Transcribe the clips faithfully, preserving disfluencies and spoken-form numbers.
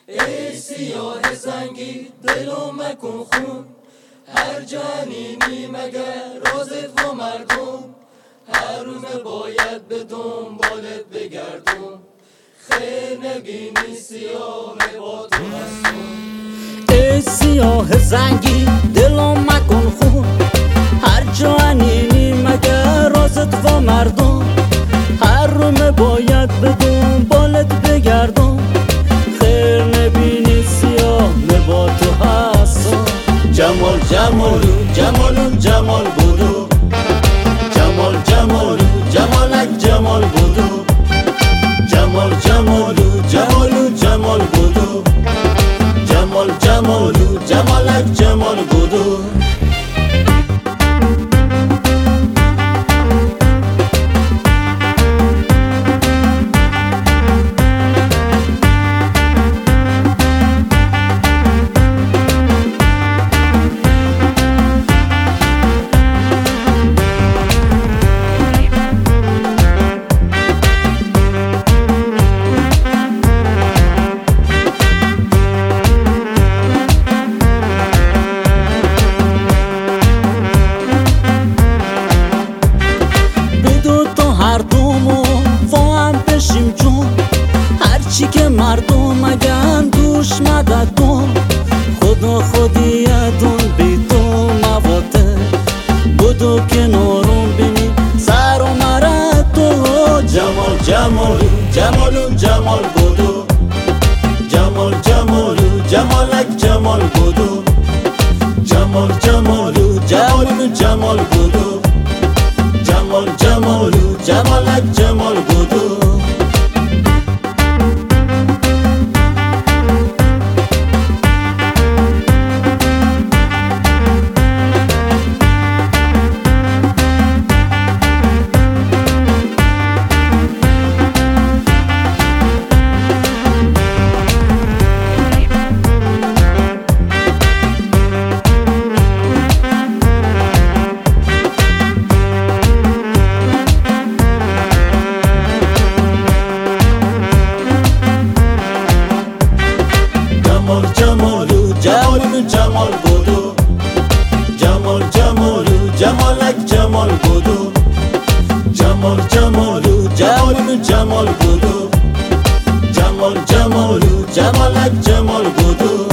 ای سیاه زنگی دلو مکن خون، هر جنینی مگر رازت و مردم، هر روز باید به دنبالت بگردم، خیر نبینی سیاه با تو هستم. ای سیاه زنگی دلو مکن خون، هر جنینی مگر رازت و مردم، هر روز باید به دنبالت بگردم، خیر نبینی سیاه با تو هستم. جمال جمالو جمالو جمال بودو، جمال جمالو جمالک جمال بودو، جمال جمالو جمالو جمال بودو، جمال جمالو جمالک جمال بودو. هرچی که مردم مگن دوش مددون، خدا خودی ادون بی تو مواته، بودو کنارم بینی سر و مرد تو. جمال جمالو جمالو جمال بودو، جمال جمالو جمالک جمال بودو، جمال جمالو جمالو جمال بودو، جمال جمالو جمالک جمال بودو. جمالو جمالو جمال بودو، جمال جمالو جمالک جمال بودو، جمال جمالو جمالو جمال بودو، جمال جمالو جمالک جمال بودو.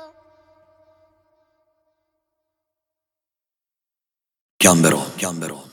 Gambero, Gambero.